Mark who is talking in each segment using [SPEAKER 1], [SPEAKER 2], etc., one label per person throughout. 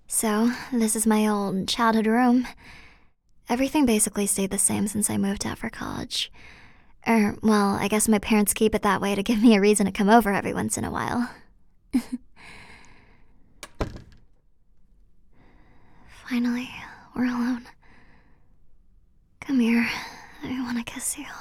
[SPEAKER 1] So, this is my old childhood room. Everything basically stayed the same since I moved out for college. Well, I guess my parents keep it that way to give me a reason to come over every once in a while. Finally, we're alone. Come here. I want to kiss you.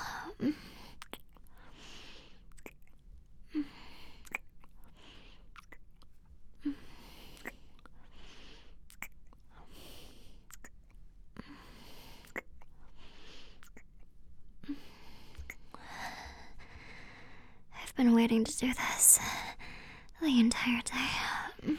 [SPEAKER 1] I've been waiting to do this the entire day.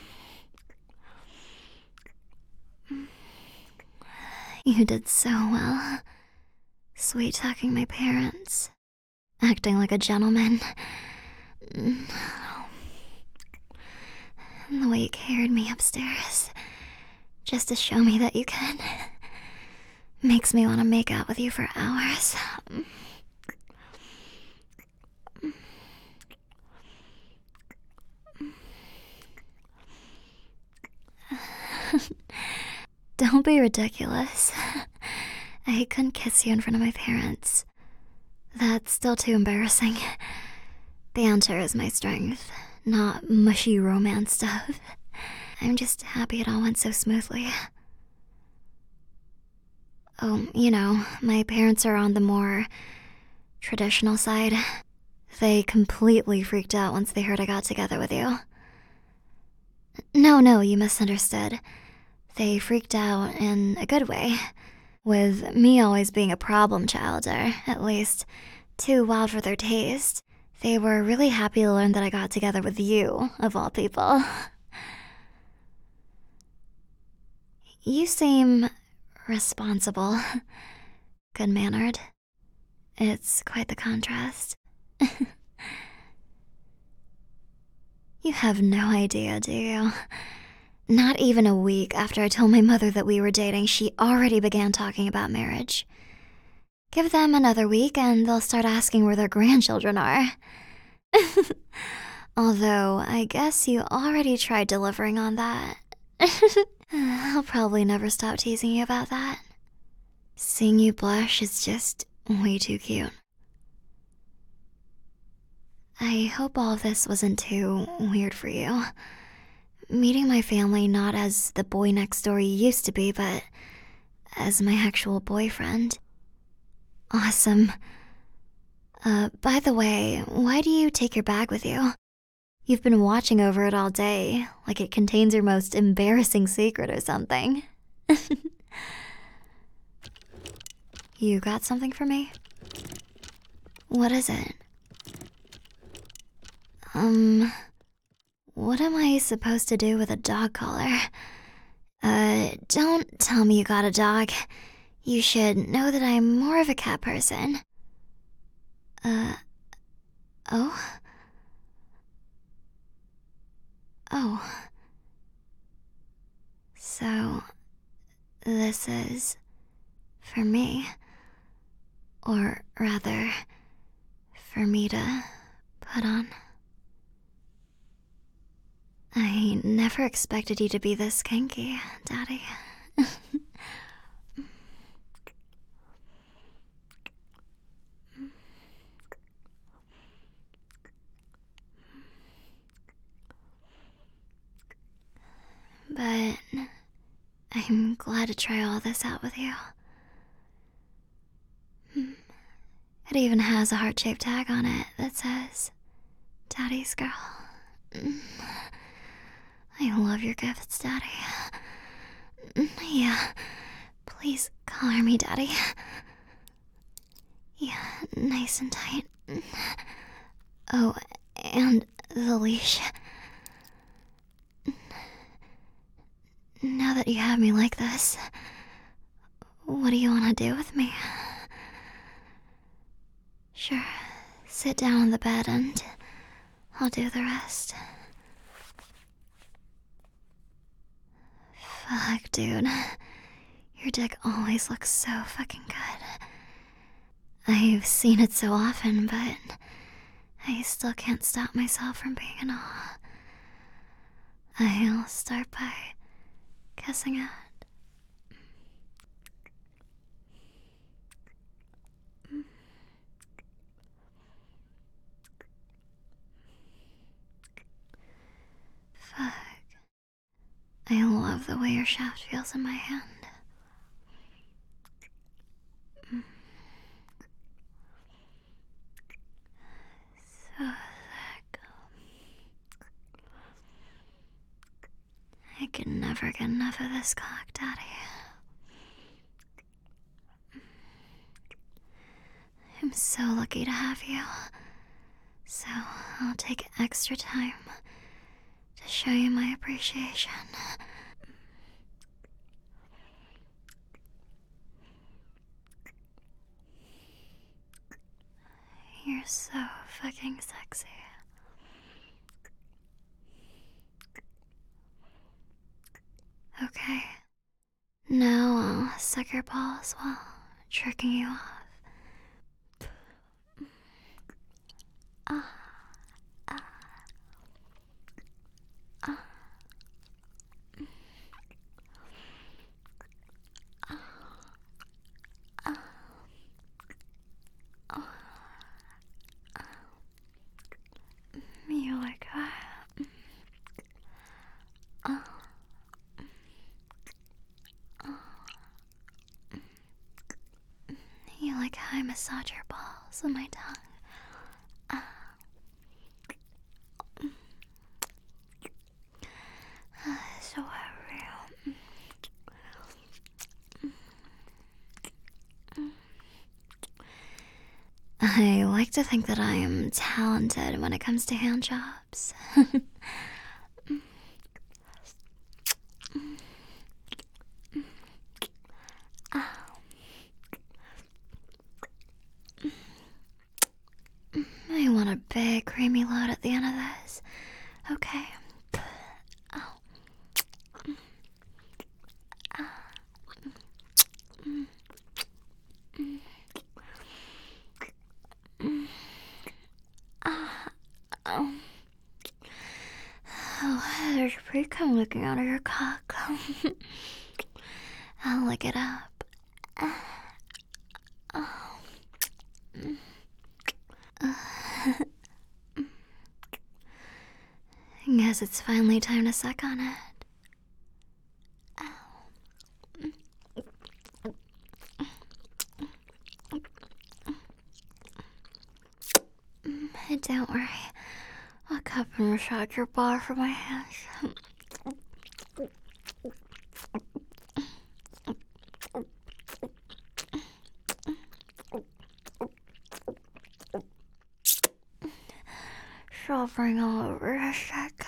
[SPEAKER 1] You did so well. Sweet talking my parents. Acting like a gentleman. And the way you carried me upstairs. Just to show me that you could. Makes me want to make out with you for hours. Don't be ridiculous. I couldn't kiss you in front of my parents. That's still too embarrassing. Banter is my strength, not mushy romance stuff. I'm just happy it all went so smoothly. Oh, my parents are on the more traditional side. They completely freaked out once they heard I got together with you. No, you misunderstood. They freaked out in a good way, with me always being a problem child, or at least too wild for their taste. They were really happy to learn that I got together with you, of all people. You seem responsible, good-mannered. It's quite the contrast. You have no idea, do you? Not even a week after I told my mother that we were dating, she already began talking about marriage. Give them another week and they'll start asking where their grandchildren are. Although, I guess you already tried delivering on that. I'll probably never stop teasing you about that. Seeing you blush is just way too cute. I hope all of this wasn't too weird for you. Meeting my family not as the boy next door you used to be, but as my actual boyfriend. Awesome. By the way, why do you take your bag with you? You've been watching over it all day, like it contains your most embarrassing secret or something. You got something for me? What is it? What am I supposed to do with a dog collar? Don't tell me you got a dog. You should know that I'm more of a cat person. Oh? Oh. So, this is for me. Or rather, for me to put on. I never expected you to be this kinky, Daddy. But I'm glad to try all this out with you. It even has a heart-shaped tag on it that says, Daddy's girl. I love your gifts, Daddy. Yeah, please collar me, Daddy. Yeah, nice and tight. Oh, and the leash. Now that you have me like this, what do you want to do with me? Sure, sit down on the bed and I'll do the rest. Fuck, dude. Your dick always looks so fucking good. I've seen it so often, but I still can't stop myself from being in awe. I'll start by kissing it. Fuck. I love the way your shaft feels in my hand. So thick. I can never get enough of this cock, Daddy. I'm so lucky to have you. So I'll take extra time to show you my appreciation. You're so fucking sexy. Okay. Now I'll suck your balls while tricking you off. You like that? You like how I massage your balls with my tongue? So heavy. I like to think that I am talented when it comes to hand jobs. I want a big creamy load at the end of this. Okay. Oh, there's pre-cum looking out of your cock. I'll lick it up. Guess it's finally time to suck on it. Don't worry. I'll cup and massage your bar for my hands. Shivering all over your sack.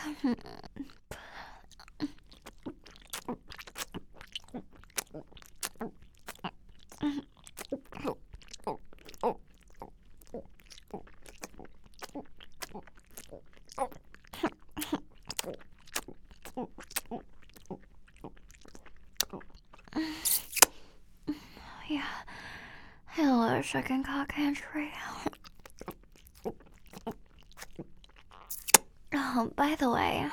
[SPEAKER 1] Yeah, I love sucking cock hands for you. Oh, by the way,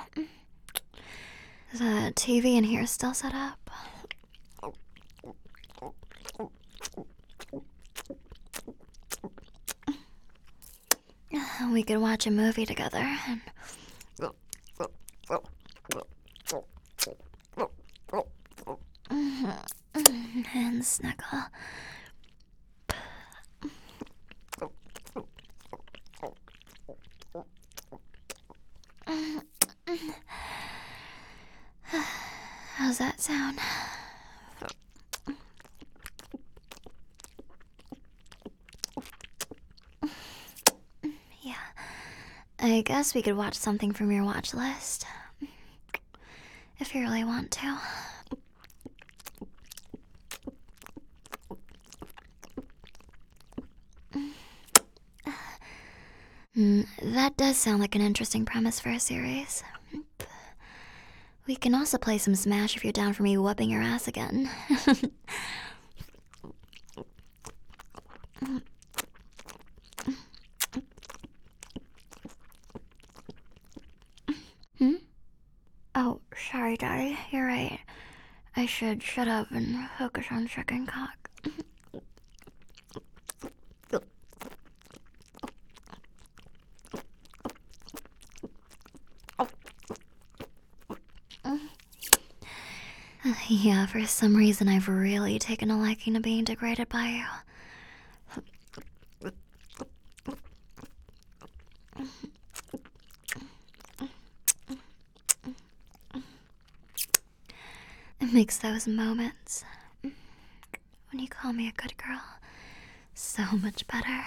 [SPEAKER 1] the TV in here still set up? We could watch a movie together and snuggle. How's that sound? Yeah, I guess we could watch something from your watch list. If you really want to. That does sound like an interesting premise for a series. We can also play some Smash if you're down for me whooping your ass again. Oh, sorry, Daddy. You're right. I should shut up and focus on sucking cock. Yeah, for some reason I've really taken a liking to being degraded by you. It makes those moments when you call me a good girl so much better.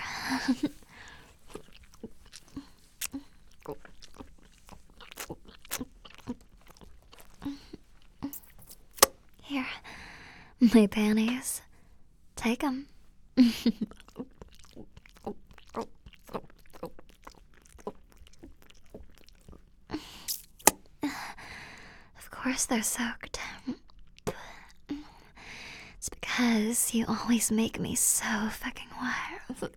[SPEAKER 1] Here, my panties. Take 'em. Of course they're soaked. It's because you always make me so fucking wet.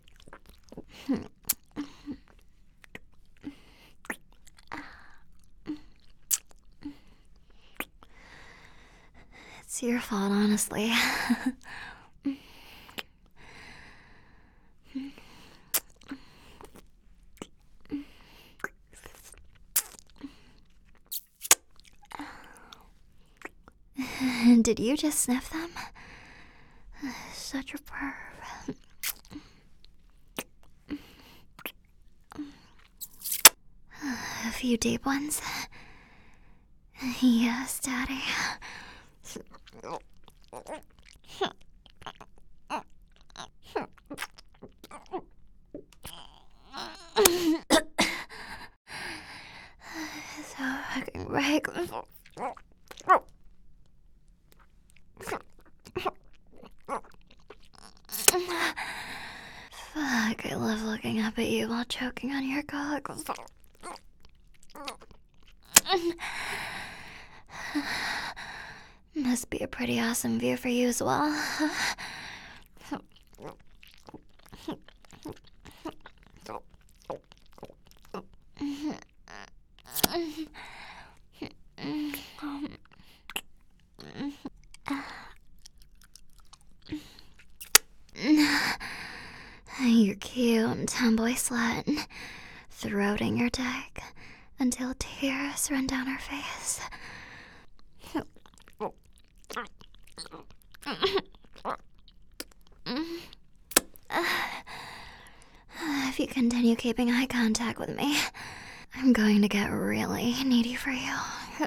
[SPEAKER 1] It's your fault, honestly. Did you just sniff them? Such a perv. A few deep ones? Yes, Daddy. So fucking right. Fuck, I love looking up at you while choking on your cock. Must be a pretty awesome view for you as well. You're cute, tomboy slut, throating your dick until tears run down her face. If you continue keeping eye contact with me, I'm going to get really needy for you.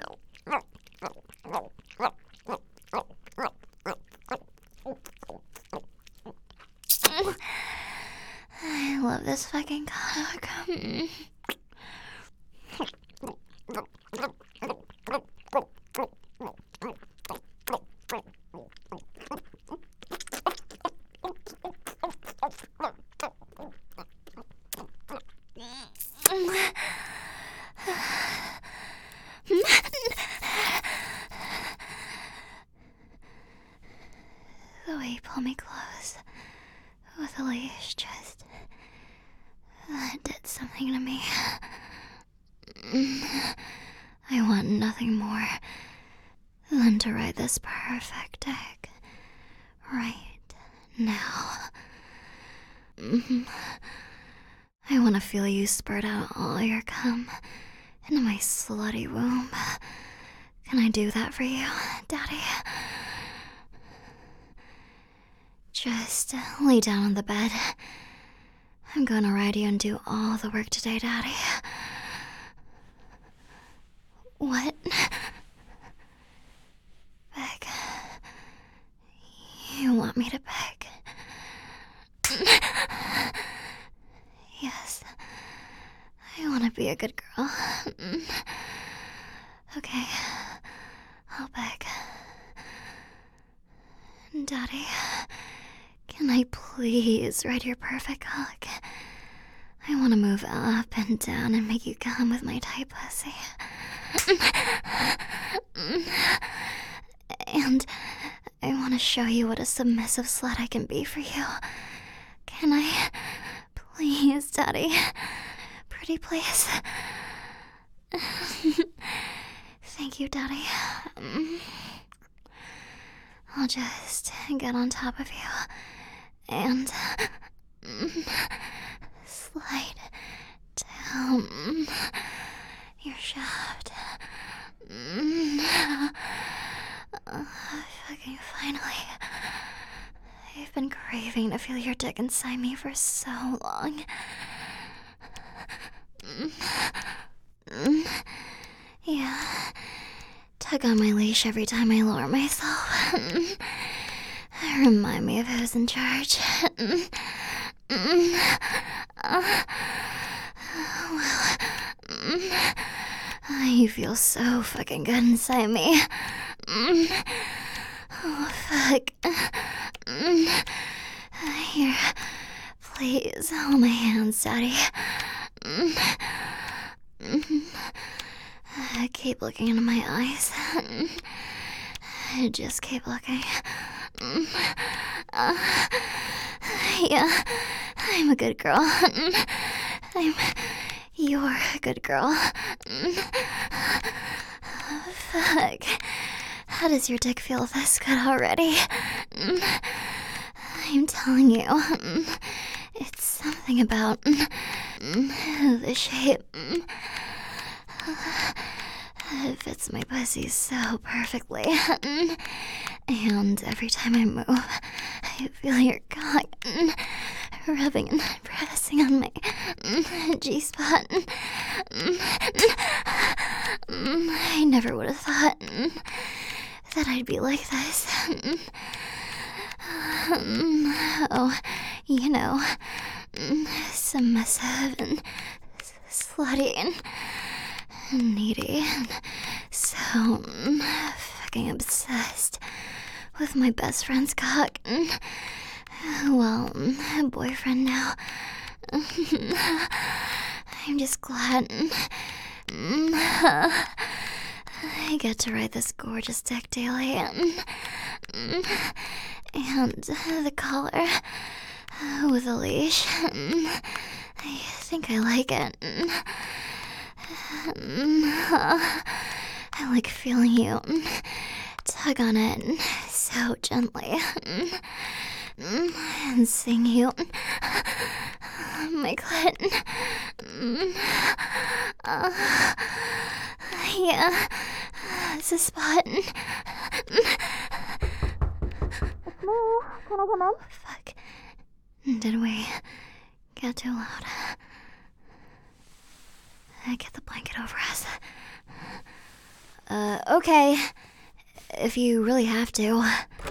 [SPEAKER 1] I love this fucking cock. The way you pull me close with a leash just did something to me. I want nothing more than to ride this perfect dick right now. I want to feel you spurt out all your cum into my slutty womb. Can I do that for you, Daddy? Just lay down on the bed. I'm gonna ride you and do all the work today, Daddy. What? Beg? You want me to beg? Yes. I want to be a good girl. Okay. I'll beg. Daddy, can I please ride your perfect cock? I want to move up and down and make you come with my tight pussy. And I want to show you what a submissive slut I can be for you. Can I? Please, Daddy. Pretty please. Thank you, Daddy. I'll just get on top of you and slide down your shaft. Fucking finally. I've been craving to feel your dick inside me for so long. Yeah. Tug on my leash every time I lower myself. Remind me of who's in charge. You feel so fucking good inside me. Oh, fuck. Here, please hold my hands, Daddy. Keep looking into my eyes. Just keep looking. Yeah, I'm a good girl. You're a good girl. Fuck. How does your dick feel this good already? I'm telling you, it's something about the shape. It fits my pussy so perfectly. And every time I move, I feel your cock rubbing and pressing on my G-spot. I never would have thought that I'd be like this. Oh, you know, submissive and slutty and needy and so fucking obsessed with my best friend's cock. Well, boyfriend now. I'm just glad I get to ride this gorgeous dick daily. And the collar with a leash. I think I like it. I like feeling you tug on it so gently and sing you my clit. Yeah, it's a spot. Can I come in? Fuck. Did we get too loud? Get the blanket over us. Okay. If you really have to.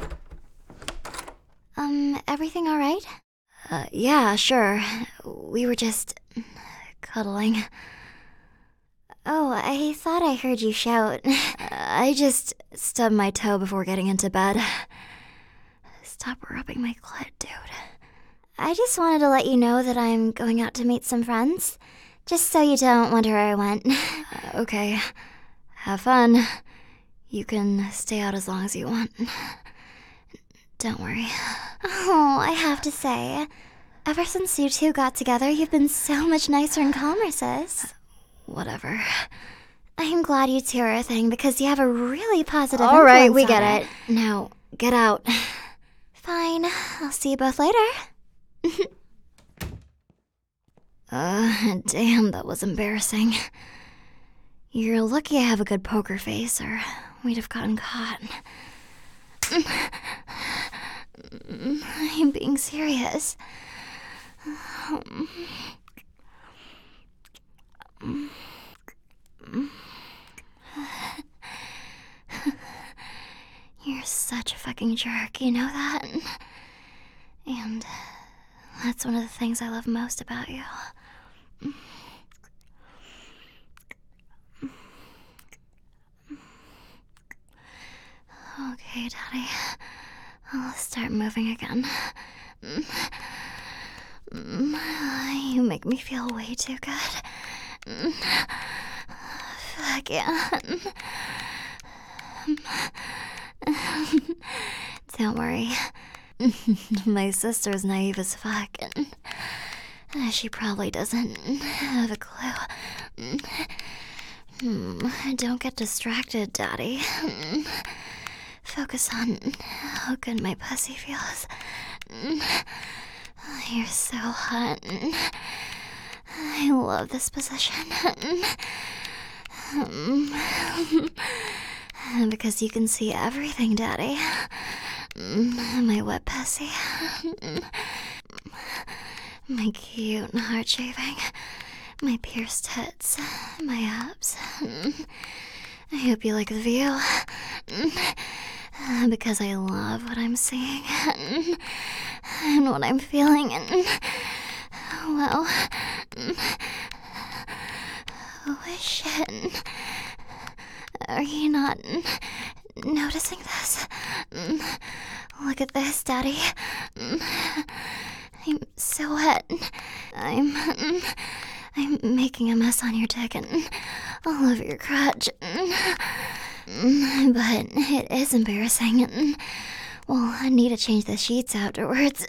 [SPEAKER 1] Everything alright? Yeah, sure. We were just cuddling. Oh, I thought I heard you shout. I just stubbed my toe before getting into bed. Stop rubbing my clit, dude. I just wanted to let you know that I'm going out to meet some friends. Just so you don't wonder where I went. Okay. Have fun. You can stay out as long as you want. Don't worry. Oh, I have to say, ever since you two got together, you've been so much nicer and calmer, sis. Whatever. I'm glad you two are a thing because you have a really positive influence. Alright, we get it. Now, get out. Fine. I'll see you both later. Damn, that was embarrassing. You're lucky I have a good poker face, or we'd have gotten caught. I'm being serious. You're such a fucking jerk, you know that? And that's one of the things I love most about you. Okay, Daddy. I'll start moving again. You make me feel way too good. Fuck yeah. Don't worry. My sister's naive as fuck. She probably doesn't have a clue. Don't get distracted, Daddy. Focus on how good my pussy feels. You're so hot. I love this position. Because you can see everything, Daddy. My wet pussy. My cute heart shaving. My pierced tits. My abs. I hope you like the view. Because I love what I'm seeing. And what I'm feeling. Well... Oh, shit. Are you not noticing this? Look at this, Daddy. I'm so wet. I'm making a mess on your dick and all over your crotch. But it is embarrassing. Well, I need to change the sheets afterwards.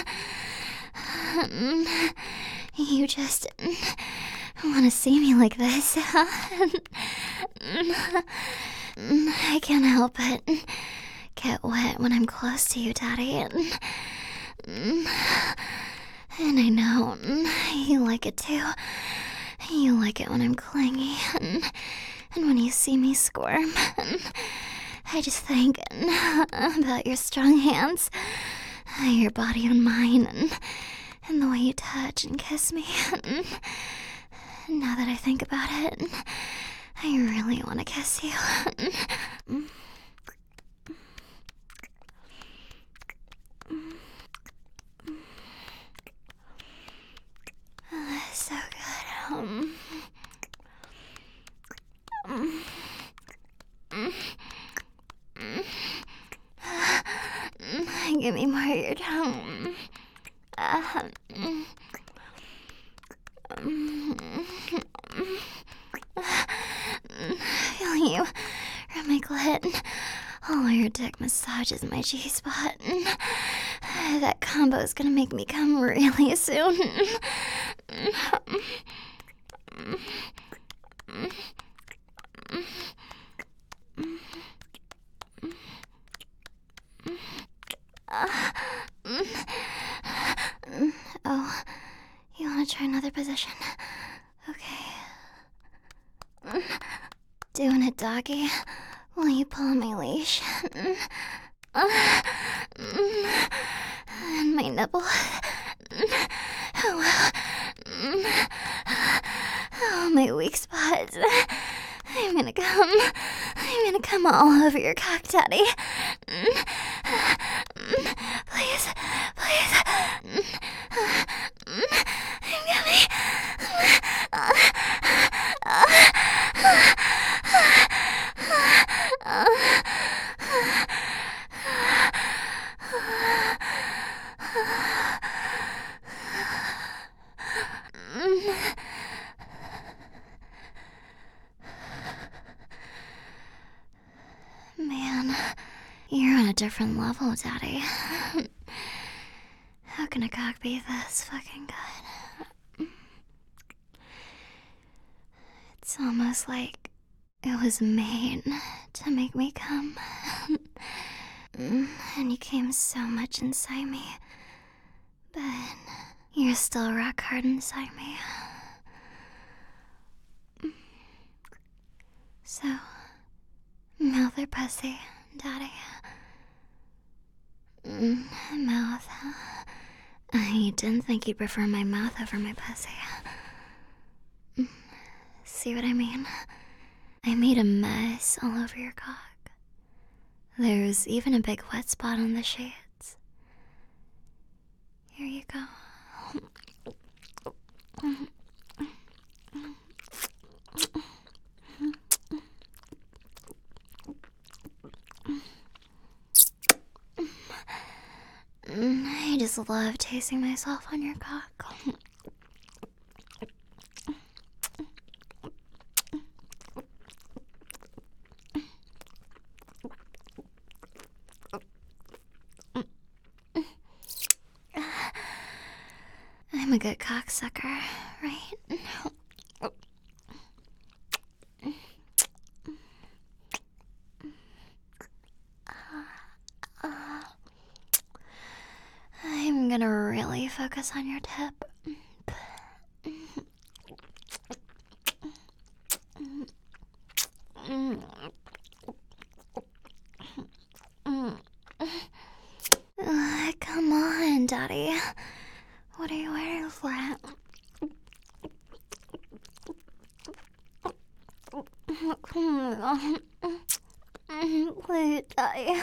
[SPEAKER 1] You just want to see me like this. I can't help but get wet when I'm close to you, Daddy. And I know you like it too. You like it when I'm clingy and when you see me squirm. I just think about your strong hands, your body on mine, and the way you touch and kiss me. Now that I think about it, I really want to kiss you. So good. Give me more of your tongue. Feeling you rub my clit. Oh, your dick massages my G-spot. That combo is gonna make me come really soon. Oh, you wanna try another position? Okay. Doing it, doggy. Will you pull on my leash? And my nipple. Oh, my weak spots. I'm gonna come all over your cock, Daddy. Please, please. I'm coming. Man, you're on a different level, Daddy. How can a cock be this fucking good? It's almost like it was made to make me come. And you came so much inside me. But you're still rock hard inside me. So, mouth or pussy, Daddy? Mouth. I didn't think you'd prefer my mouth over my pussy. See what I mean? I made a mess all over your cock. There's even a big wet spot on the shades. Here you go. I just love tasting myself on your cock. I'm a good cocksucker, right? focus on your tip. Come on, Daddy. What are you waiting for? Come on. Please, Daddy.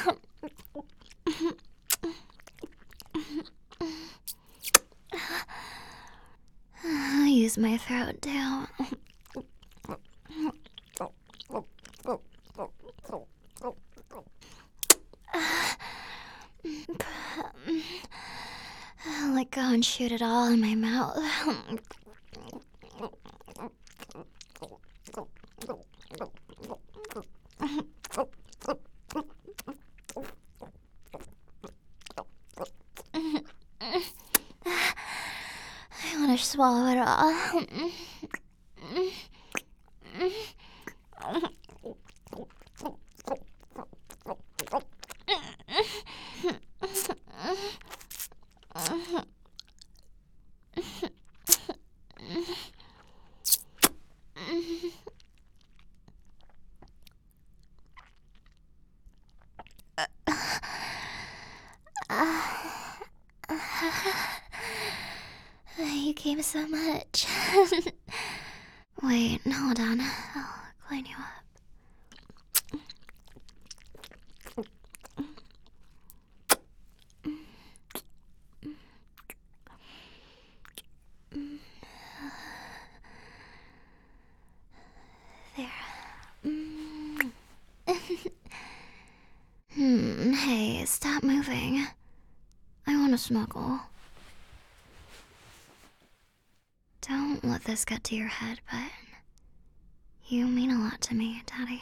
[SPEAKER 1] I'll use my throat too. I'll let go and shoot it all in my mouth. I want to swallow it all. You came so much. Wait, hold on. I'll clean you up. There. Hey, stop moving. I want to snuggle. Don't let this get to your head, but you mean a lot to me, Daddy.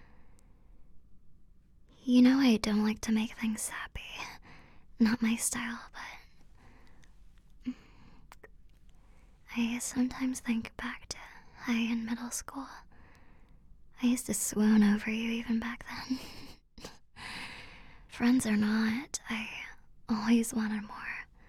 [SPEAKER 1] You know I don't like to make things sappy. Not my style, but I sometimes think back to high and middle school. I used to swoon over you even back then. Friends or not, I always wanted more.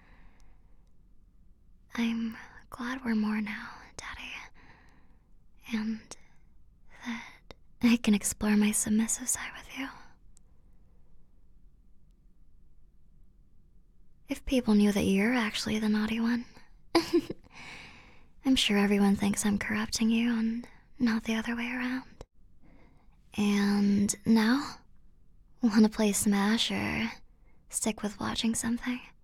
[SPEAKER 1] I'm glad we're more now, Daddy. And that I can explore my submissive side with you. If people knew that you're actually the naughty one. I'm sure everyone thinks I'm corrupting you and not the other way around. And now? Wanna play Smash or stick with watching something?